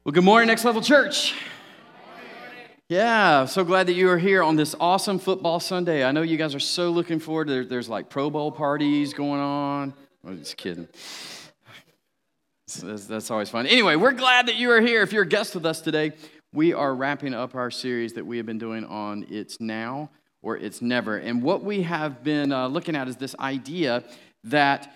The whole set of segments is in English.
Well, good morning, Next Level Church. Yeah, so glad that you are here on this awesome football Sunday. I know you guys are so looking forward to there's like Pro Bowl parties going on. I'm just kidding. That's always fun. Anyway, we're glad that you are here. If you're a guest with us today, we are wrapping up our series that we have been doing on It's Now or It's Never. And what we have been looking at is this idea that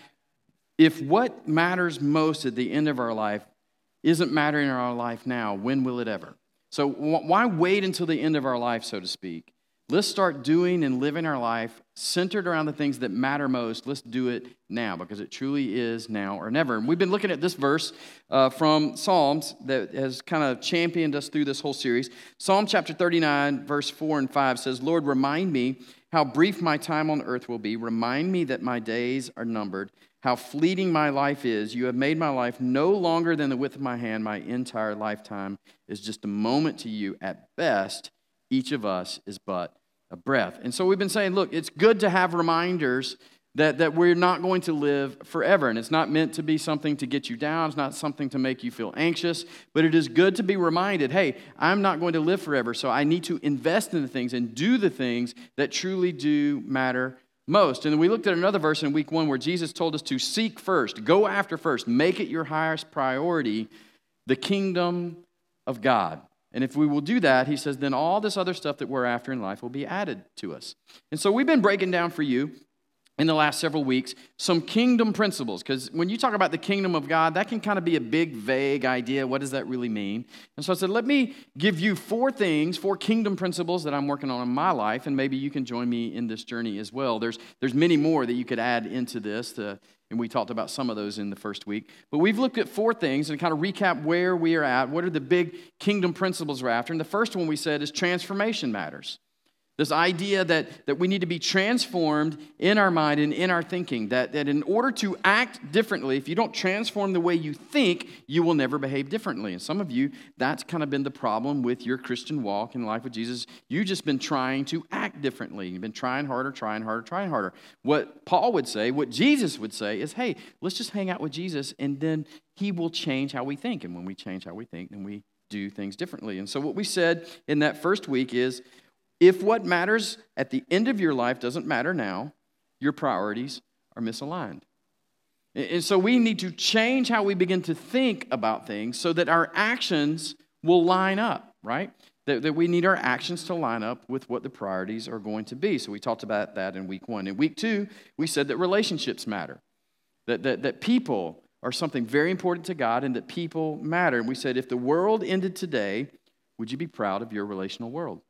if what matters most at the end of our life isn't mattering in our life now, when will it ever? So why wait until the end of our life, so to speak? Let's start doing and living our life centered around the things that matter most. Let's do it now because it truly is now or never. And we've been looking at this verse from Psalms that has kind of championed us through this whole series. Psalm chapter 39, verse 4 and 5 says, Lord, remind me how brief my time on earth will be. Remind me that my days are numbered. How fleeting my life is. You have made my life no longer than the width of my hand. My entire lifetime is just a moment to you. At best, each of us is but a breath. And so we've been saying, look, it's good to have reminders that we're not going to live forever. And it's not meant to be something to get you down. It's not something to make you feel anxious. But it is good to be reminded, hey, I'm not going to live forever. So I need to invest in the things and do the things that truly do matter most. And we looked at another verse in week 1 where Jesus told us to seek first, go after first, make it your highest priority, the kingdom of God. And if we will do that, he says, then all this other stuff that we're after in life will be added to us. And so we've been breaking down for you in the last several weeks some kingdom principles, because when you talk about the kingdom of God, that can kind of be a big, vague idea. What does that really mean? And so I said, let me give you 4 kingdom principles that I'm working on in my life, and maybe you can join me in this journey as well. There's many more that you could add into this, and we talked about some of those in the first week. But we've looked at 4 things and kind of recap where we are at. What are the big kingdom principles we're after? And the first one we said is transformation matters. This idea that we need to be transformed in our mind and in our thinking, that in order to act differently, if you don't transform the way you think, you will never behave differently. And some of you, that's kind of been the problem with your Christian walk in life with Jesus. You've just been trying to act differently. You've been trying harder. What Paul would say, what Jesus would say is, hey, let's just hang out with Jesus, and then he will change how we think. And when we change how we think, then we do things differently. And so what we said in that first week is, if what matters at the end of your life doesn't matter now, your priorities are misaligned. And so we need to change how we begin to think about things so that our actions will line up, right? That we need our actions to line up with what the priorities are going to be. So we talked about that in week 1. In week 2, we said that relationships matter, that people are something very important to God and that people matter. And we said if the world ended today, would you be proud of your relational world?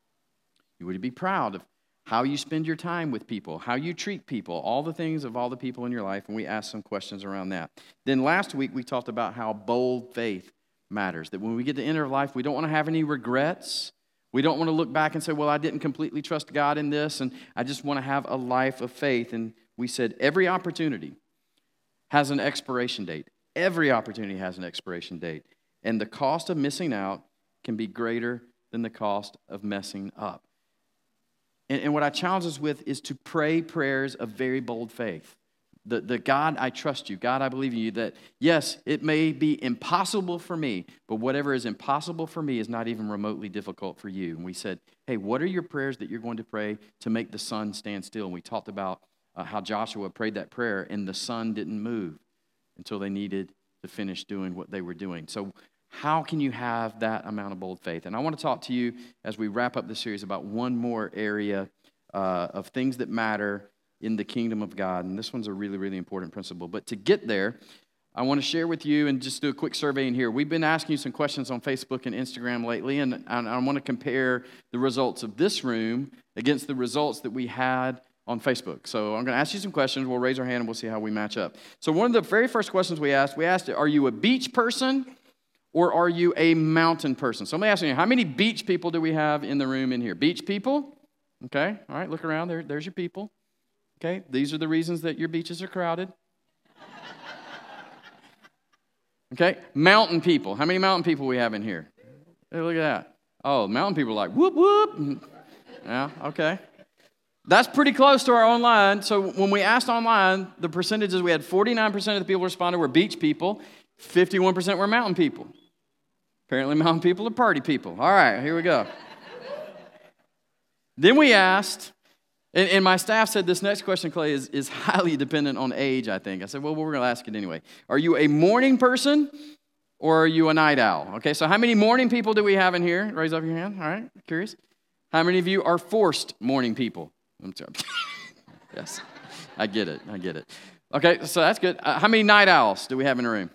You would be proud of how you spend your time with people, how you treat people, all the things of all the people in your life, and we asked some questions around that. Then last week, we talked about how bold faith matters, that when we get to the end of life, we don't want to have any regrets. We don't want to look back and say, well, I didn't completely trust God in this, and I just want to have a life of faith. And we said every opportunity has an expiration date. Every opportunity has an expiration date, and the cost of missing out can be greater than the cost of messing up. And what I challenge us with is to pray prayers of very bold faith. The God, I trust you. God, I believe in you. That, yes, it may be impossible for me, but whatever is impossible for me is not even remotely difficult for you. And we said, hey, what are your prayers that you're going to pray to make the sun stand still? And we talked about how Joshua prayed that prayer, and the sun didn't move until they needed to finish doing what they were doing. So how can you have that amount of bold faith? And I want to talk to you as we wrap up the series about one more area of things that matter in the kingdom of God. And this one's a really, really important principle. But to get there, I want to share with you and just do a quick survey in here. We've been asking you some questions on Facebook and Instagram lately, and I want to compare the results of this room against the results that we had on Facebook. So I'm going to ask you some questions. We'll raise our hand and we'll see how we match up. So one of the very first questions we asked, are you a beach person? Or are you a mountain person? So let me ask you, how many beach people do we have in the room in here? Beach people? Okay, all right, look around. There's your people. Okay, these are the reasons that your beaches are crowded. Okay, mountain people. How many mountain people we have in here? Hey, look at that. Oh, mountain people are like, whoop, whoop. Yeah, okay. That's pretty close to our online. So when we asked online, the percentages, we had 49% of the people responded were beach people, 51% were mountain people. Apparently mountain people are party people. All right, here we go. Then we asked, and my staff said this next question, Clay, is highly dependent on age, I think. I said, well, we're going to ask it anyway. Are you a morning person or are you a night owl? Okay, so how many morning people do we have in here? Raise up your hand. All right, curious. How many of you are forced morning people? I'm sorry. Yes, I get it. Okay, so that's good. How many night owls do we have in the room?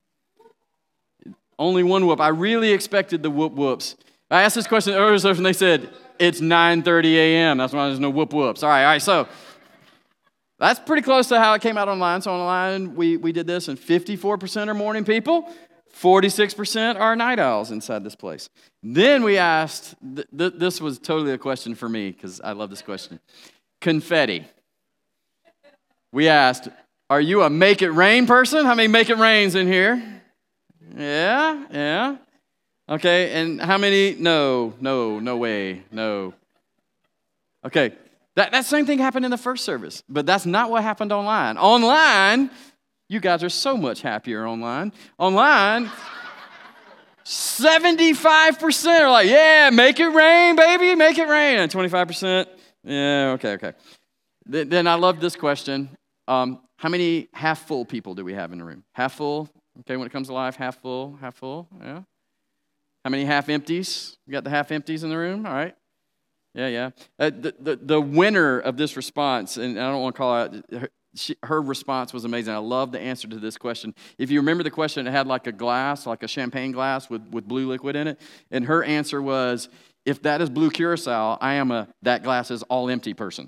Only one whoop. I really expected the whoop-whoops. I asked this question earlier, and they said, it's 9:30 a.m. That's why there's no whoop-whoops. All right, so that's pretty close to how it came out online. So online, we did this, and 54% are morning people, 46% are night owls inside this place. Then we asked, this was totally a question for me, because I love this question. Confetti. We asked, are you a make it rain person? How many make it rains in here? Yeah. Okay, and how many? No way, no. Okay, that same thing happened in the first service, but that's not what happened online. Online, you guys are so much happier online. Online, 75% are like, yeah, make it rain, baby, make it rain. And 25%, yeah, okay. Then I love this question. How many half full people do we have in the room? Half full? Okay, when it comes to life, half full, yeah. How many half empties? You got the half empties in the room? All right. Yeah. The winner of this response, and I don't want to call out, her response was amazing. I love the answer to this question. If you remember the question, it had like a glass, like a champagne glass with blue liquid in it. And her answer was, if that is blue curacao, I am a that glass is all empty person.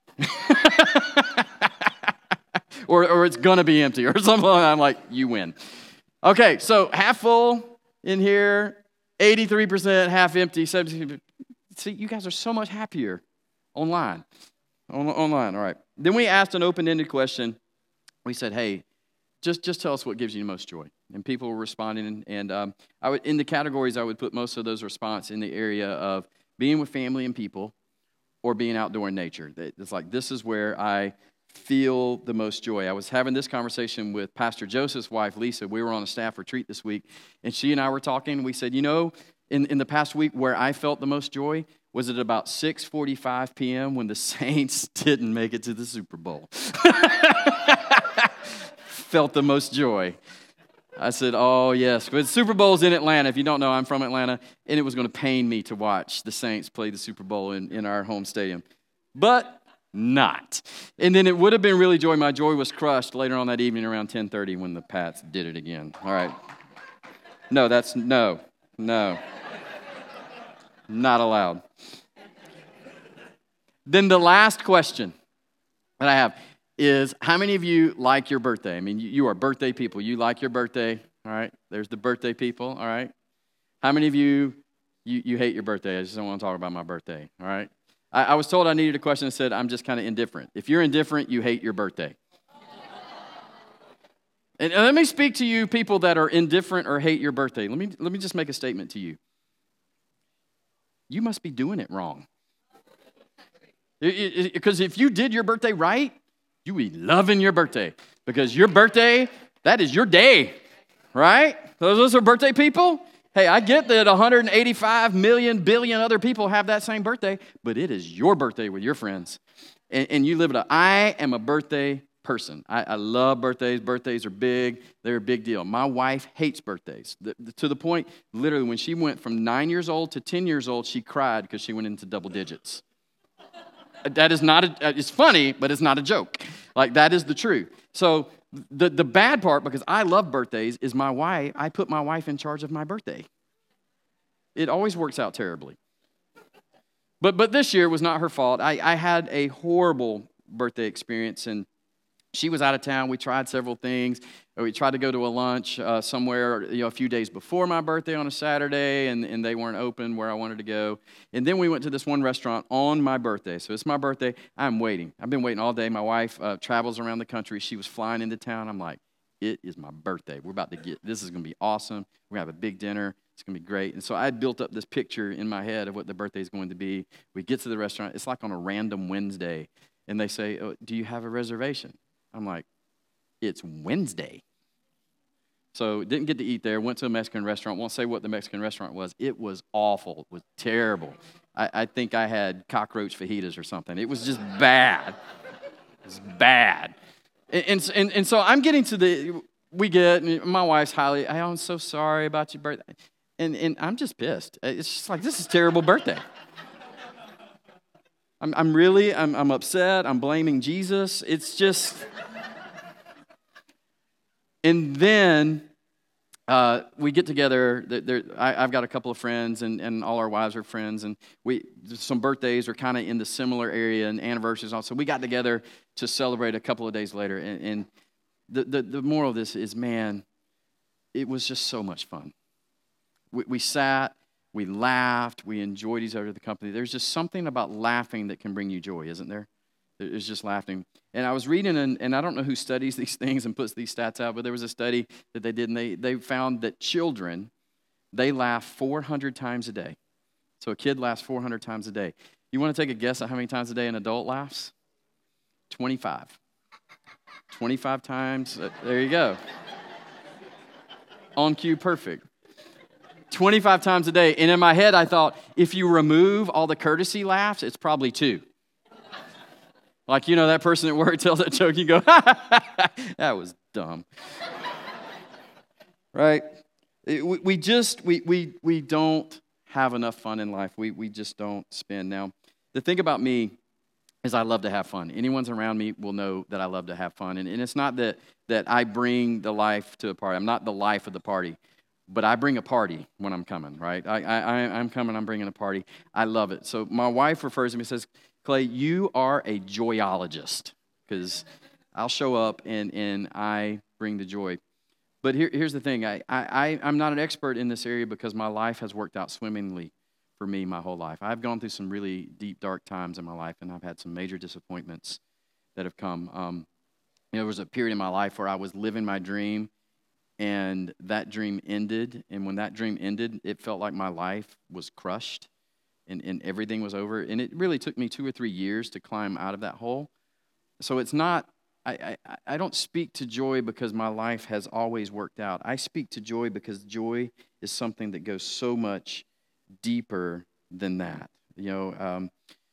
or it's going to be empty or something like that. I'm like, you win. Okay, so half full in here, 83%, half empty, 70%. See, you guys are so much happier online. Online, all right. Then we asked an open-ended question. We said, hey, just tell us what gives you the most joy. And people were responding. And I would, in the categories, I would put most of those response in the area of being with family and people or being outdoor in nature. It's like, this is where I feel the most joy. I was having this conversation with Pastor Joseph's wife, Lisa. We were on a staff retreat this week, and she and I were talking. We said, in the past week where I felt the most joy was at about 6:45 p.m. when the Saints didn't make it to the Super Bowl. Felt the most joy. I said, oh, yes. But the Super Bowl's in Atlanta. If you don't know, I'm from Atlanta, and it was going to pain me to watch the Saints play the Super Bowl in our home stadium. But not. And then it would have been really joy. My joy was crushed later on that evening around 10:30 when the Pats did it again. All right. No. Not allowed. Then the last question that I have is, how many of you like your birthday? I mean, you are birthday people. You like your birthday, all right? There's the birthday people, all right? How many of you hate your birthday? I just don't want to talk about my birthday, all right? I was told I needed a question that said, I'm just kind of indifferent. If you're indifferent, you hate your birthday. And let me speak to you people that are indifferent or hate your birthday. Let me just make a statement to you. You must be doing it wrong. Because if you did your birthday right, you would be loving your birthday. Because your birthday, that is your day, right? Those are birthday people. Hey, I get that 185 million, billion other people have that same birthday, but it is your birthday with your friends. And you live it up. I am a birthday person. I love birthdays. Birthdays are big. They're a big deal. My wife hates birthdays to the point, literally, when she went from 9 years old to 10 years old, she cried because she went into double digits. That is not, it's funny, but it's not a joke. Like, that is the truth. So the bad part, because I love birthdays, is I put my wife in charge of my birthday. It always works out terribly. But this year was not her fault. I had a horrible birthday experience, and she was out of town. We tried several things. We tried to go to a lunch somewhere, a few days before my birthday on a Saturday, and they weren't open where I wanted to go. And then we went to this one restaurant on my birthday. So it's my birthday. I'm waiting. I've been waiting all day. My wife travels around the country. She was flying into town. I'm like, it is my birthday. This is going to be awesome. We're going to have a big dinner. It's going to be great. And so I built up this picture in my head of what the birthday is going to be. We get to the restaurant. It's like on a random Wednesday. And they say, oh, do you have a reservation? I'm like, it's Wednesday. So didn't get to eat there. Went to a Mexican restaurant. Won't say what the Mexican restaurant was. It was awful. It was terrible. I think I had cockroach fajitas or something. It was just bad. It was bad. And so I'm getting to and my wife's I'm so sorry about your birthday. And I'm just pissed. It's just like, this is a terrible birthday. I'm upset. I'm blaming Jesus. It's just, and then we get together. I've got a couple of friends, and all our wives are friends, and some birthdays are kind of in the similar area, and anniversaries also. We got together to celebrate a couple of days later, and the moral of this is, man, it was just so much fun. We sat, we laughed, we enjoyed each other's company. There's just something about laughing that can bring you joy, isn't there? It's just laughing. And I was reading, and I don't know who studies these things and puts these stats out, but there was a study that they did, and they found that children, they laugh 400 times a day. So a kid laughs 400 times a day. You want to take a guess at how many times a day an adult laughs? 25. 25 times. There you go. On cue, perfect. 25 times a day. And in my head, I thought, if you remove all the courtesy laughs, it's probably 2. Like, that person at work tells that joke, you go, that was dumb. Right? We don't have enough fun in life. We just don't spend. Now, the thing about me is I love to have fun. Anyone's around me will know that I love to have fun. And it's not that I bring the life to a party. I'm not the life of the party. But I bring a party when I'm coming, right? I'm coming, I'm bringing a party. I love it. So my wife refers to me and says, Clay, you are a joyologist, because I'll show up and I bring the joy. But here's the thing. I'm not an expert in this area because my life has worked out swimmingly for me my whole life. I've gone through some really deep, dark times in my life, and I've had some major disappointments that have come. There was a period in my life where I was living my dream, and that dream ended. And when that dream ended, it felt like my life was crushed and everything was over. And it really took me 2 or 3 years to climb out of that hole. So it's not, I don't speak to joy because my life has always worked out. I speak to joy because joy is something that goes so much deeper than that. The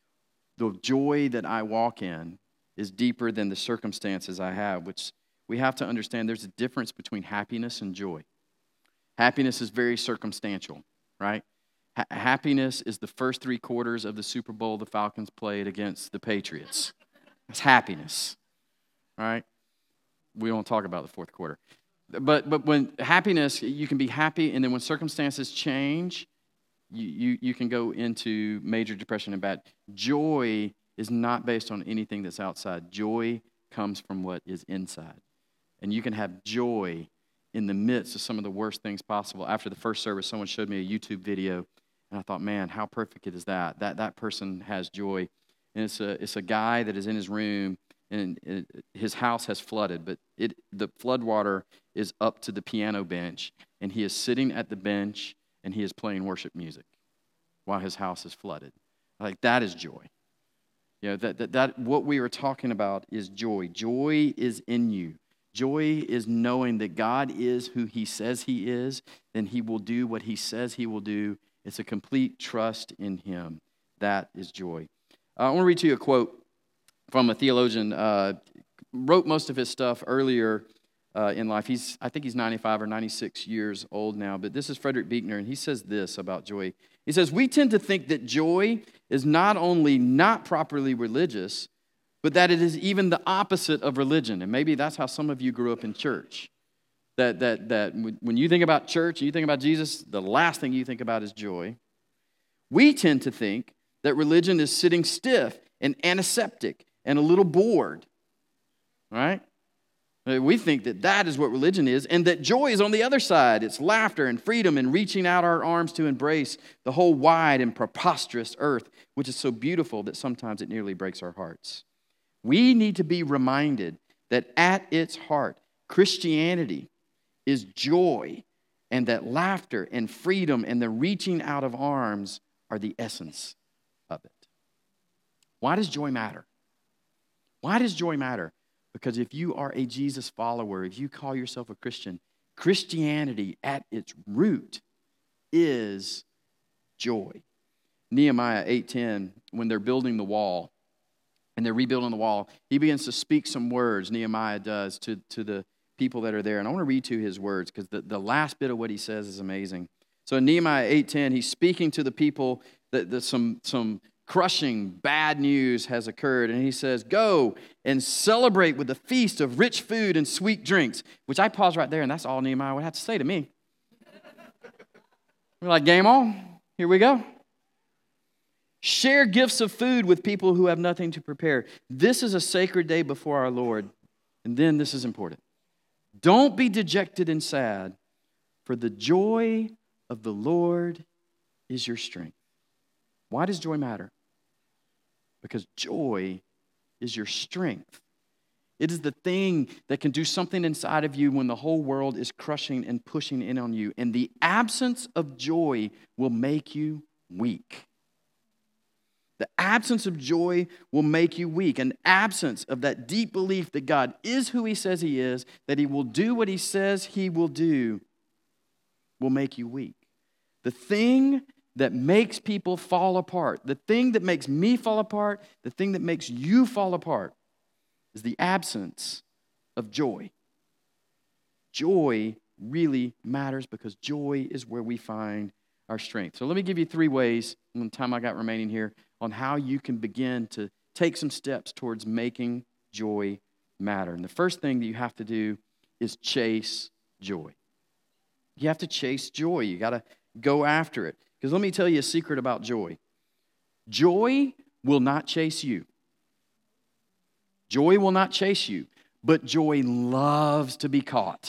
joy that I walk in is deeper than the circumstances I have, which we have to understand there's a difference between happiness and joy. Happiness is very circumstantial, right? Happiness is the first 3 quarters of the Super Bowl the Falcons played against the Patriots. That's happiness, right? We won't talk about the fourth quarter. But when happiness, you can be happy, and then when circumstances change, you can go into major depression and bad. Joy is not based on anything that's outside. Joy comes from what is inside. And you can have joy in the midst of some of the worst things possible. After the first service, someone showed me a YouTube video, and I thought, man, how perfect is that? That person has joy. And it's a guy that is in his room, and his house has flooded, but the flood water is up to the piano bench, and he is sitting at the bench, and he is playing worship music while his house is flooded. Like, that is joy. That what we are talking about is joy. Joy is in you. Joy is knowing that God is who he says he is, then he will do what he says he will do. It's a complete trust in him. That is joy. I want to read to you a quote from a theologian. Wrote most of his stuff earlier in life. I think he's 95 or 96 years old now, but this is Frederick Buechner, and he says this about joy. He says, we tend to think that joy is not only not properly religious, but that it is even the opposite of religion. And maybe that's how some of you grew up in church. That when you think about church and you think about Jesus, the last thing you think about is joy. We tend to think that religion is sitting stiff and antiseptic and a little bored, right? We think that is what religion is, and that joy is on the other side. It's laughter and freedom and reaching out our arms to embrace the whole wide and preposterous earth, which is so beautiful that sometimes it nearly breaks our hearts. We need to be reminded that at its heart, Christianity is joy, and that laughter and freedom and the reaching out of arms are the essence of it. Why does joy matter? Why does joy matter? Because if you are a Jesus follower, if you call yourself a Christian, Christianity at its root is joy. Nehemiah 8:10, when they're building the wall and they're rebuilding the wall, he begins to speak some words, Nehemiah does, to the people that are there. And I want to read to his words because the last bit of what he says is amazing. So in Nehemiah 8:10, he's speaking to the people that some crushing bad news has occurred. And he says, go and celebrate with a feast of rich food and sweet drinks, which I pause right there, and that's all Nehemiah would have to say to me. We're like, game on. Here we go. Share gifts of food with people who have nothing to prepare. This is a sacred day before our Lord. And then this is important. Don't be dejected and sad, for the joy of the Lord is your strength. Why does joy matter? Because joy is your strength. It is the thing that can do something inside of you when the whole world is crushing and pushing in on you. And the absence of joy will make you weak. The absence of joy will make you weak. An absence of that deep belief that God is who he says he is, that he will do what he says he will do, will make you weak. The thing that makes people fall apart, the thing that makes me fall apart, the thing that makes you fall apart is the absence of joy. Joy really matters because joy is where we find our strength. So let me give you 3 ways in the time I got remaining here on how you can begin to take some steps towards making joy matter. And the first thing that you have to do is chase joy. You have to chase joy. You got to go after it. Because let me tell you a secret about joy. Joy will not chase you. Joy will not chase you, but joy loves to be caught.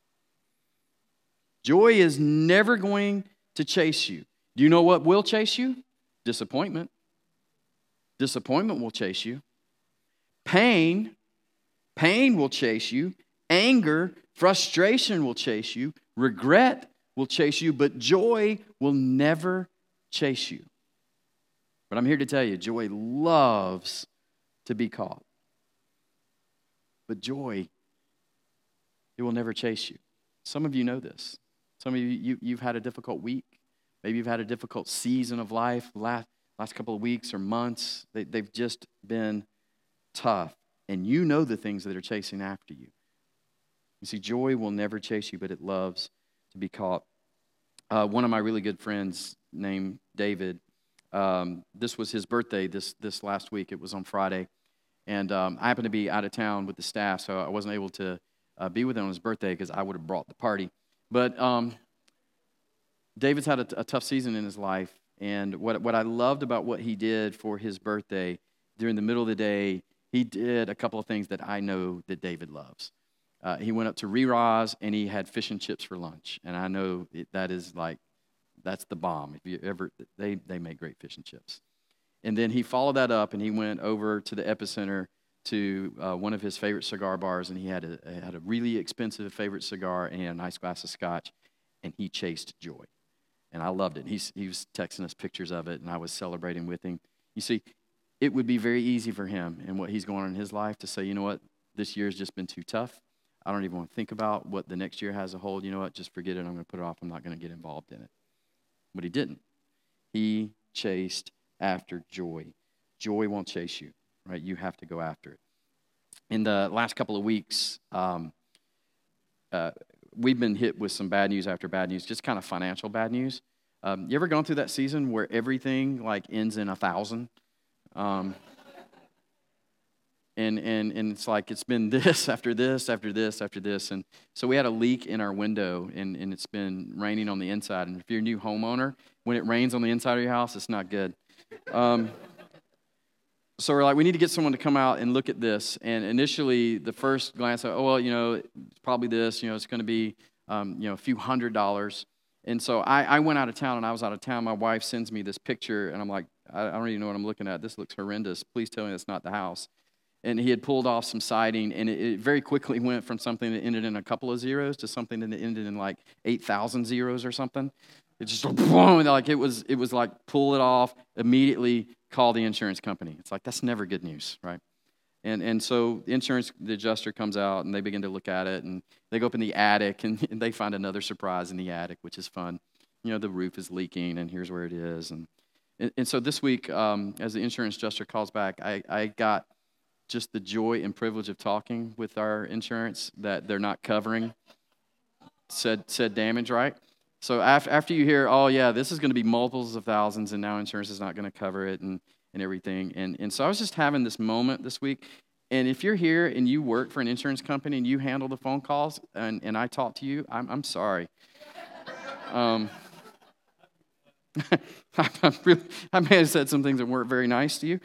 Joy is never going to chase you. Do you know what will chase you? Disappointment. Disappointment will chase you. Pain will chase you. Anger, frustration will chase you. Regret will chase you, but joy will never chase you. But I'm here to tell you, joy loves to be caught. But joy, it will never chase you. Some of you know this. Some of you've had a difficult week. Maybe you've had a difficult season of life, last couple of weeks or months. They've just been tough. And you know the things that are chasing after you. You see, joy will never chase you, but it loves to be caught. One of my really good friends named David, this was his birthday this last week. It was on Friday. And I happened to be out of town with the staff, so I wasn't able to be with him on his birthday because I would have brought the party. But David's had a tough season in his life. And what I loved about what he did for his birthday, during the middle of the day, he did a couple of things that I know that David loves. He went up to Re-Ra's and he had fish and chips for lunch. And I know that's the bomb. If you ever, they make great fish and chips. And then he followed that up and he went over to the Epicenter to one of his favorite cigar bars, and he had a really expensive favorite cigar and a nice glass of scotch, and he chased joy. And I loved it. He was texting us pictures of it, and I was celebrating with him. You see, it would be very easy for him and what he's going on in his life to say, you know what, this year's just been too tough. I don't even want to think about what the next year has to hold. You know what, just forget it. I'm going to put it off. I'm not going to get involved in it. But he didn't. He chased after joy. Joy won't chase you, right? You have to go after it. In the last couple of weeks, we've been hit with some bad news after bad news, just kind of financial bad news. You ever gone through that season where everything like ends in 1,000? And it's like it's been this after this after this after this. And so we had a leak in our window, and it's been raining on the inside. And if you're a new homeowner, when it rains on the inside of your house, it's not good. So we're like, we need to get someone to come out and look at this. And initially, the first glance, it's probably this. It's going to be, a few $100s. And so I went out of town, and I was out of town. My wife sends me this picture, and I'm like, I don't even know what I'm looking at. This looks horrendous. Please tell me it's not the house. And he had pulled off some siding, and it very quickly went from something that ended in a couple of zeros to something that ended in like 8,000 zeros or something. It just boom, like it was like pull it off, immediately call the insurance company. It's like that's never good news, right? And so the adjuster comes out, and they begin to look at it, and they go up in the attic, and they find another surprise in the attic, which is fun. The roof is leaking, and here's where it is. And so this week, as the insurance adjuster calls back, I got just the joy and privilege of talking with our insurance that they're not covering said damage, right? So after you hear, oh, yeah, this is going to be multiples of thousands, and now insurance is not going to cover it and everything. And so I was just having this moment this week. And if you're here and you work for an insurance company and you handle the phone calls and I talk to you, I'm sorry. I may have said some things that weren't very nice to you.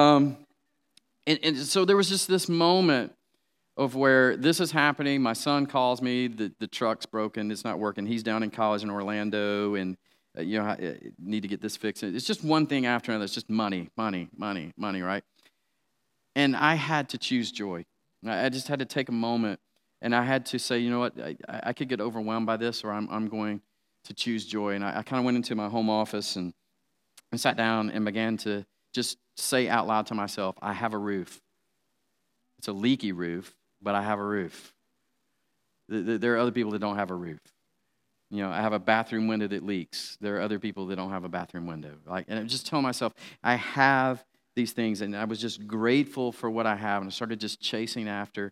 And so there was just this moment of where this is happening. My son calls me, the truck's broken, it's not working. He's down in college in Orlando, and I need to get this fixed. It's just one thing after another. It's just money, right? And I had to choose joy. I just had to take a moment, and I had to say, you know what, I could get overwhelmed by this, or I'm going to choose joy. And I kind of went into my home office and sat down and began to just say out loud to myself, I have a roof. It's a leaky roof, but I have a roof. There are other people that don't have a roof. I have a bathroom window that leaks. There are other people that don't have a bathroom window. And I just tell myself, I have these things, and I was just grateful for what I have, and I started just chasing after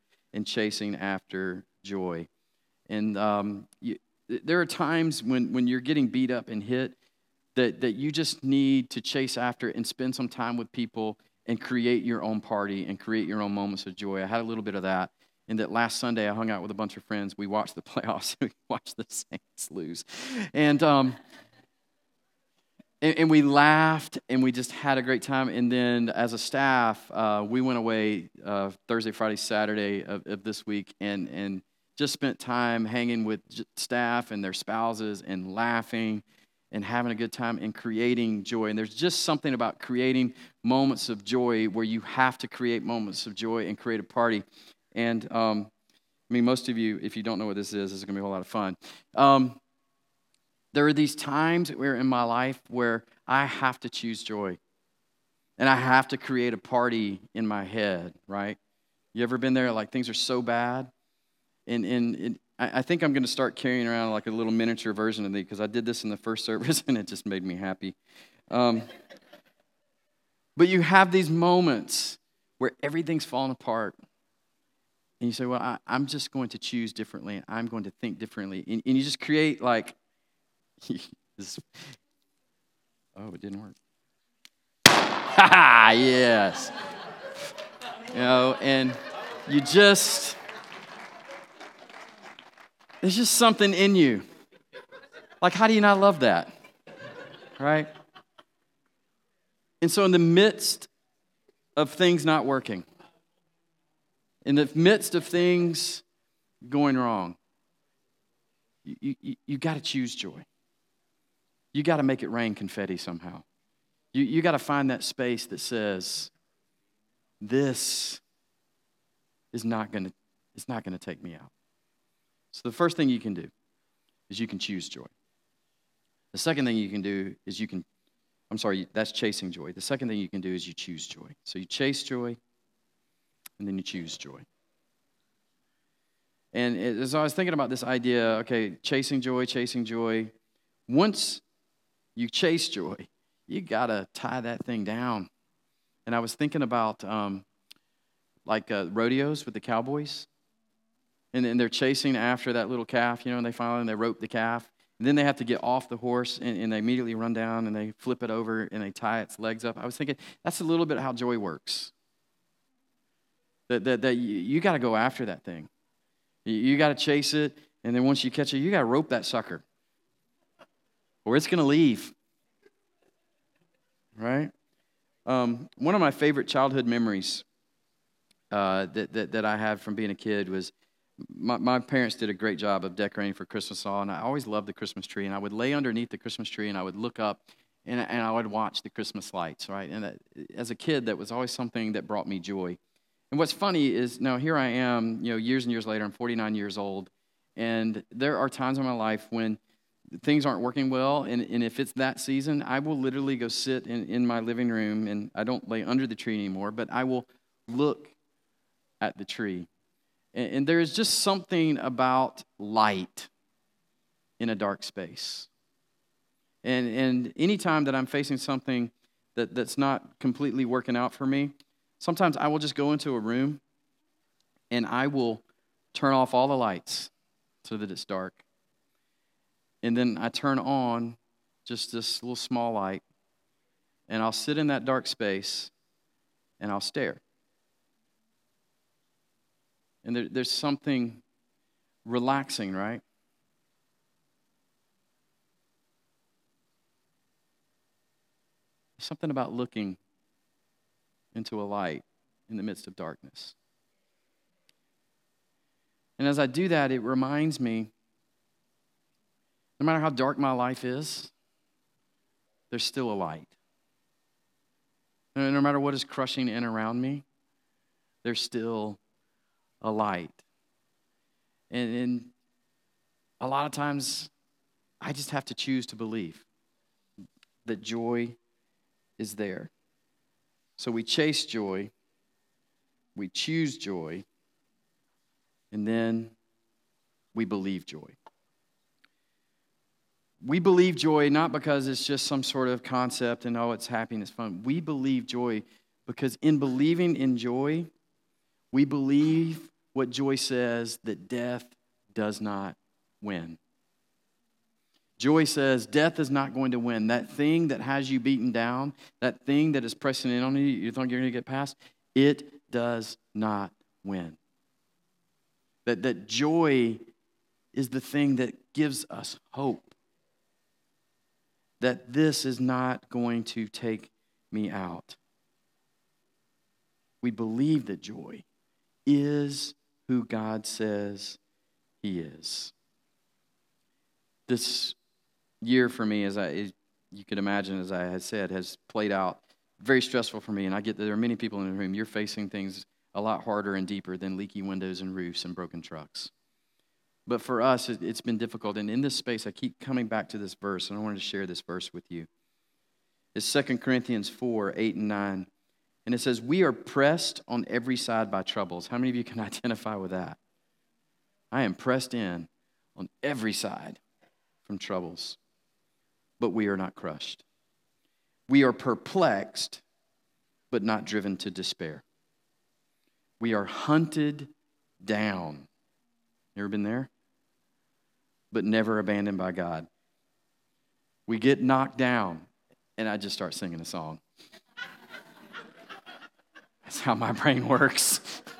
joy. And there are times when you're getting beat up and hit that you just need to chase after and spend some time with people and create your own party and create your own moments of joy. I had a little bit of that. And that last Sunday, I hung out with a bunch of friends. We watched the playoffs. We watched the Saints lose. And we laughed, and we just had a great time. And then as a staff, we went away Thursday, Friday, Saturday of this week and just spent time hanging with staff and their spouses and laughing and having a good time and creating joy. And there's just something about creating moments of joy where you have to create moments of joy and create a party. And, most of you, if you don't know what this is going to be a whole lot of fun. There are these times where in my life where I have to choose joy. And I have to create a party in my head, right? You ever been there, like things are so bad? And I think I'm going to start carrying around like a little miniature version of it because I did this in the first service and it just made me happy. But you have these moments where everything's falling apart. And you say, well, I'm just going to choose differently. I'm going to think differently. And you just create like, this, oh, it didn't work. Yes. And you just, there's just something in you. Like, how do you not love that? Right? And so in the midst of things not working, in the midst of things going wrong, you got to choose joy. You got to make it rain confetti somehow. You got to find that space that says, this is not going to take me out. So the first thing you can do is you can choose joy. The second thing you can do is that's chasing joy. The second thing you can do is you choose joy. So you chase joy, and then you choose joy. And as I was thinking about this idea, okay, chasing joy, once you chase joy, you got to tie that thing down. And I was thinking about rodeos with the cowboys. And they're chasing after that little calf, and they rope the calf. And then they have to get off the horse, and they immediately run down, and they flip it over, and they tie its legs up. I was thinking, that's a little bit how joy works. That you got to go after that thing. You got to chase it, and then once you catch it, you got to rope that sucker, or it's going to leave. Right? One of my favorite childhood memories that I had from being a kid was my parents did a great job of decorating for Christmas all, and I always loved the Christmas tree. And I would lay underneath the Christmas tree, and I would look up, and I would watch the Christmas lights, right? And as a kid, that was always something that brought me joy. And what's funny is now here I am, years and years later, I'm 49 years old, and there are times in my life when things aren't working well, and if it's that season, I will literally go sit in my living room, and I don't lay under the tree anymore, but I will look at the tree. And there is just something about light in a dark space. And anytime that I'm facing something that's not completely working out for me, sometimes I will just go into a room and I will turn off all the lights so that it's dark. And then I turn on just this little small light, and I'll sit in that dark space and I'll stare. And there's something relaxing, right? There's something about looking into a light in the midst of darkness. And as I do that, it reminds me, no matter how dark my life is, there's still a light. No matter what is crushing in around me, there's still a light. And a lot of times, I just have to choose to believe that joy is there. So we chase joy, we choose joy, and then we believe joy. We believe joy not because it's just some sort of concept and, oh, it's happy and it's fun. We believe joy because in believing in joy, we believe what joy says, that death does not win. Joy says death is not going to win. That thing that has you beaten down, that thing that is pressing in on you, you think you're going to get past, it does not win. That joy is the thing that gives us hope. That this is not going to take me out. We believe that joy is who God says He is. This year for me, you could imagine, as I had said, has played out very stressful for me. And I get that there are many people in the room, you're facing things a lot harder and deeper than leaky windows and roofs and broken trucks. But for us, it's been difficult. And in this space, I keep coming back to this verse, and I wanted to share this verse with you. It's 2 Corinthians 4, 8 and 9. And it says, we are pressed on every side by troubles. How many of you can identify with that? I am pressed in on every side from troubles, but we are not crushed. We are perplexed, but not driven to despair. We are hunted down. You ever been there? But never abandoned by God. We get knocked down, and I just start singing a song. That's how my brain works.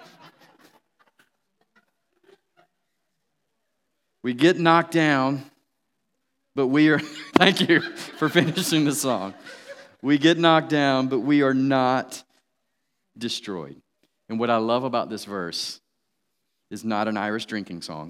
We get knocked down, but we are, thank you for finishing the song. We get knocked down, but we are not destroyed. And what I love about this verse is not an Irish drinking song.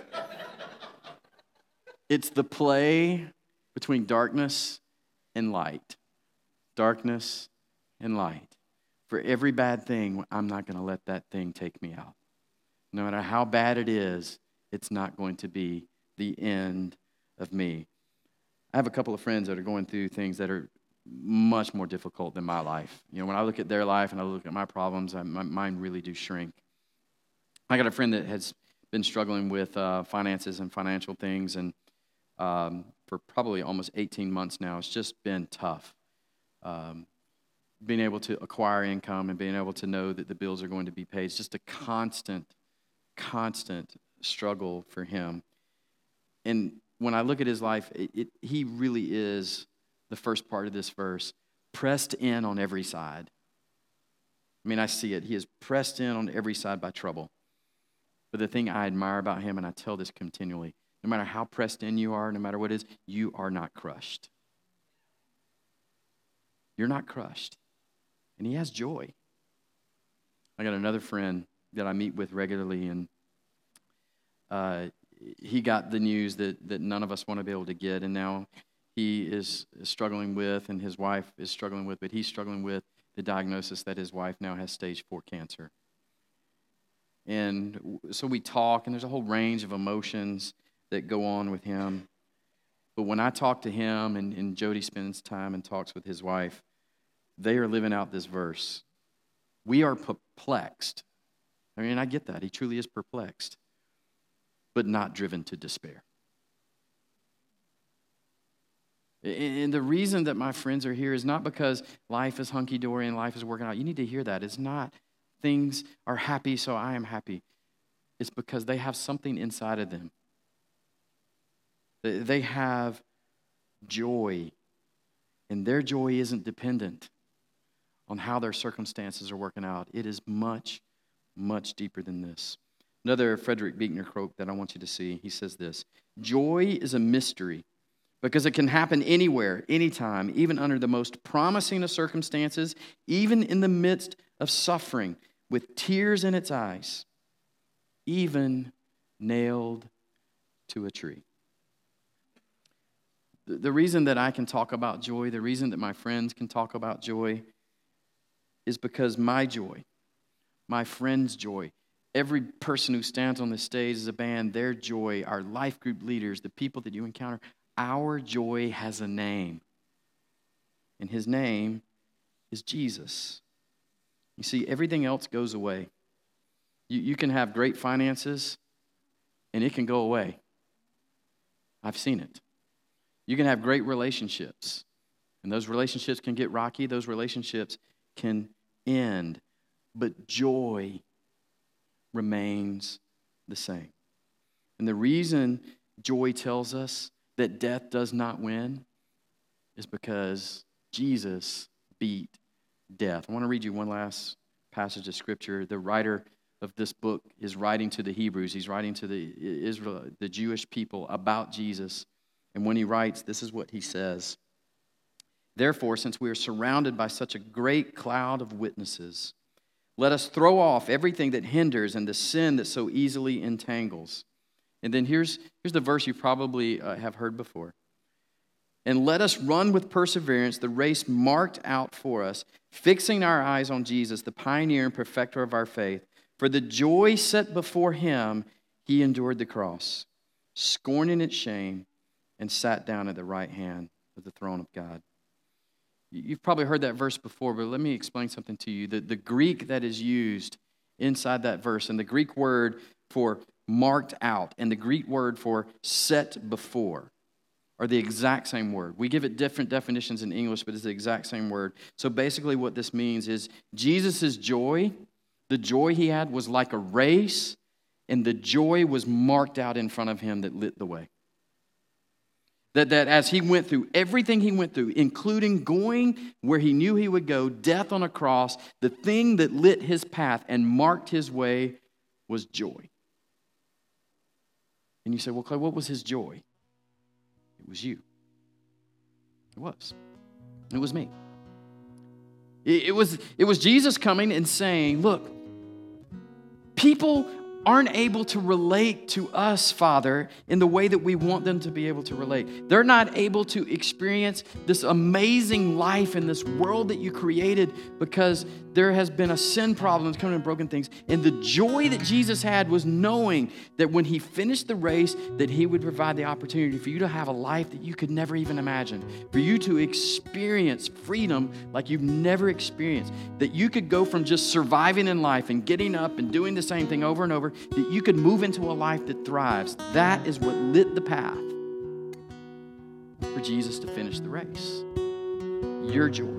It's the play between darkness and light. Darkness and light. For every bad thing, I'm not going to let that thing take me out. No matter how bad it is, it's not going to be the end of me. I have a couple of friends that are going through things that are much more difficult than my life. You know, when I look at their life and I look at my problems, my mind really do shrink. I got a friend that has been struggling with finances and financial things, and for probably almost 18 months now, it's just been tough. Being able to acquire income and being able to know that the bills are going to be paid. It's just a constant struggle for him. And when I look at his life, he really is, the first part of this verse, pressed in on every side. I mean, I see it. He is pressed in on every side by trouble. But the thing I admire about him, and I tell this continually, no matter how pressed in you are, no matter what it is, you are not crushed. You're not crushed. And he has joy. I got another friend that I meet with regularly, and he got the news that none of us want to be able to get, and now he is struggling with, and his wife is struggling with, but he's struggling with the diagnosis that his wife now has stage 4 cancer. And so we talk, and there's a whole range of emotions that go on with him. But when I talk to him, and Jody spends time and talks with his wife, they are living out this verse. We are perplexed, I mean, I get that. He truly is perplexed, but not driven to despair. And the reason that my friends are here is not because life is hunky-dory and life is working out. You need to hear that. It's not things are happy, so I am happy. It's because they have something inside of them. They have joy, and their joy isn't dependent on how their circumstances are working out. It is much, much deeper than this. Another Frederick Buechner quote that I want you to see, he says this: "Joy is a mystery because it can happen anywhere, anytime, even under the most promising of circumstances, even in the midst of suffering, with tears in its eyes, even nailed to a tree." The reason that I can talk about joy, the reason that my friends can talk about joy, is because my joy, my friends' joy, every person who stands on this stage as a band, their joy, our life group leaders, the people that you encounter, our joy has a name. And his name is Jesus. You see, everything else goes away. You can have great finances, and it can go away. I've seen it. You can have great relationships, and those relationships can get rocky. Those relationships can end. But joy remains the same. And the reason joy tells us that death does not win is because Jesus beat death. I want to read you one last passage of Scripture. The writer of this book is writing to the Hebrews. He's writing to the Jewish people about Jesus. And when he writes, this is what he says: "Therefore, since we are surrounded by such a great cloud of witnesses, let us throw off everything that hinders and the sin that so easily entangles." And then here's the verse you probably have heard before. "And let us run with perseverance the race marked out for us, fixing our eyes on Jesus, the pioneer and perfecter of our faith. For the joy set before him, he endured the cross, scorning its shame, and sat down at the right hand of the throne of God." You've probably heard that verse before, but let me explain something to you. The Greek that is used inside that verse, and the Greek word for marked out and the Greek word for set before, are the exact same word. We give it different definitions in English, but it's the exact same word. So basically what this means is Jesus' joy, the joy he had, was like a race, and the joy was marked out in front of him that lit the way. That as he went through everything he went through, including going where he knew he would go, death on a cross, the thing that lit his path and marked his way was joy. And you say, well, Clay, what was his joy? It was you. It was. It was me. It was Jesus coming and saying, look, people aren't able to relate to us, Father, in the way that we want them to be able to relate. They're not able to experience this amazing life in this world that you created because there has been a sin problem that's coming and broken things. And the joy that Jesus had was knowing that when he finished the race, that he would provide the opportunity for you to have a life that you could never even imagine, for you to experience freedom like you've never experienced, that you could go from just surviving in life and getting up and doing the same thing over and over, that you could move into a life that thrives. That is what lit the path for Jesus to finish the race. Your joy.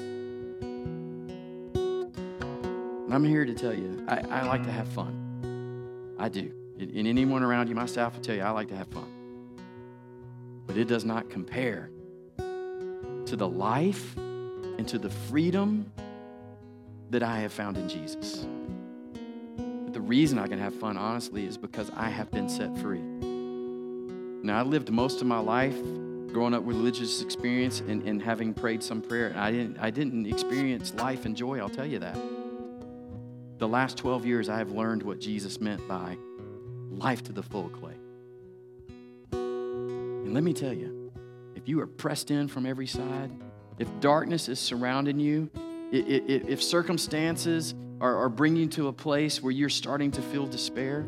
And I'm here to tell you, I like to have fun. I do. And anyone around you, my staff will tell you, I like to have fun. But it does not compare to the life and to the freedom that I have found in Jesus. But the reason I can have fun, honestly, is because I have been set free. Now, I lived most of my life growing up with religious experience and having prayed some prayer. And I didn't experience life and joy, I'll tell you that. The last 12 years, I have learned what Jesus meant by life to the full, Clay. And let me tell you, if you are pressed in from every side, if darkness is surrounding you, if circumstances are bringing you to a place where you're starting to feel despair,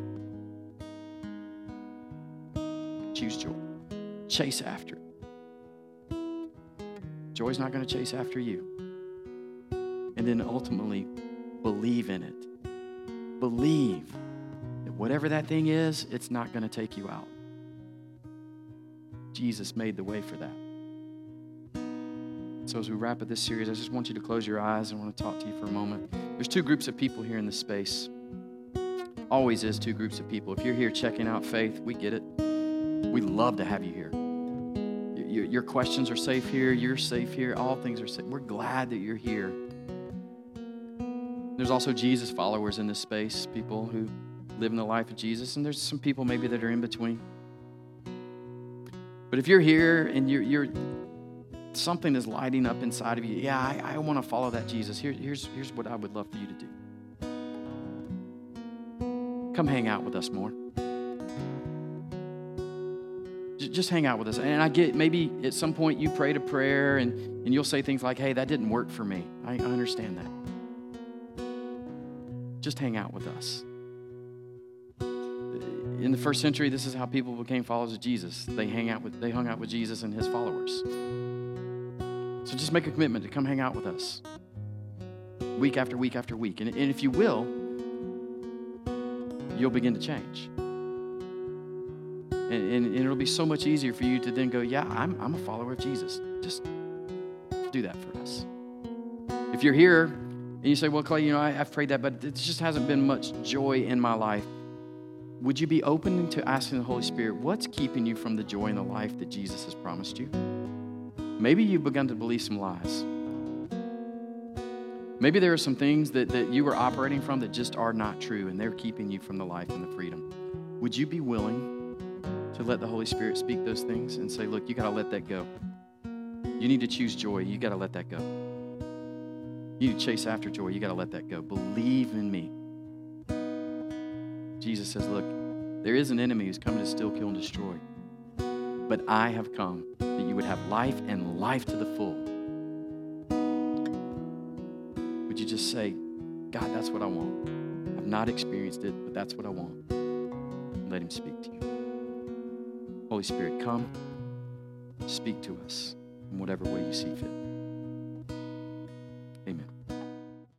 choose joy. Chase after it. Joy's not going to chase after you. And then ultimately, believe in it. believe that whatever that thing is, it's not going to take you out. Jesus made the way for that. So as we wrap up this series, I just want you to close your eyes. I want to talk to you for a moment. There's two groups of people here in this space. Always is two groups of people. If you're here checking out Faith, we get it. We love to have you here. Your questions are safe here. You're safe here. All things are safe. We're glad that you're here. There's also Jesus followers in this space, people who live in the life of Jesus, and there's some people maybe that are in between. But if you're here and you're something is lighting up inside of you, yeah, I want to follow that Jesus. Here's what I would love for you to do. Come hang out with us more. Just hang out with us. And I get maybe at some point you prayed a prayer and you'll say things like, hey, that didn't work for me. I understand that. Just hang out with us. In the first century, this is how people became followers of Jesus. They hung out with Jesus and his followers. So just make a commitment to come hang out with us week after week after week. And if you will, you'll begin to change. And it'll be so much easier for you to then go, yeah, I'm a follower of Jesus. Just do that for us. If you're here and you say, well, Clay, I've prayed that, but it just hasn't been much joy in my life. Would you be open to asking the Holy Spirit, what's keeping you from the joy in the life that Jesus has promised you? Maybe you've begun to believe some lies. Maybe there are some things that you were operating from that just are not true, and they're keeping you from the life and the freedom. Would you be willing to let the Holy Spirit speak those things and say, look, you got to let that go. You need to choose joy. You got to let that go. You need to chase after joy. You got to let that go. Believe in me. Jesus says, look, there is an enemy who's coming to steal, kill, and destroy. But I have come that you would have life and life to the full. Would you just say, God, that's what I want. I've not experienced it, but that's what I want. And let him speak to you. Holy Spirit, come, speak to us in whatever way you see fit.